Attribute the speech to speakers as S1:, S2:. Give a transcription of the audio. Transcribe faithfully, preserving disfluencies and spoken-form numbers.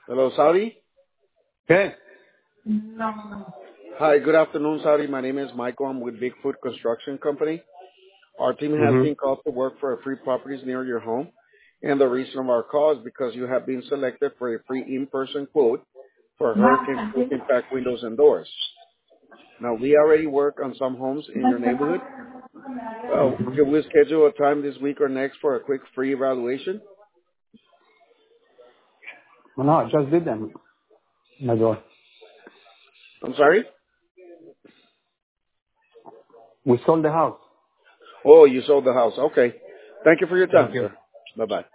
S1: Hello, Saudi.
S2: Okay.
S1: Hi, good afternoon, Saudi. My name is Michael. I'm with Bigfoot Construction Company. Our team has
S2: Mm-hmm.
S1: been called to work for free properties near your home. And the reason of our call is because you have been selected for a free in-person quote for hurricane-proof impact windows and doors. Now, we already work on some homes in your neighborhood. Uh,
S2: Mm-hmm.
S1: can we schedule a time this week or next for a quick free evaluation?
S2: Well, no, I just did them. My door.
S1: I'm sorry?
S2: We sold the house.
S1: Oh, you sold the house. Okay. Thank you for your time,
S2: Thank you.
S1: sir. Bye-bye.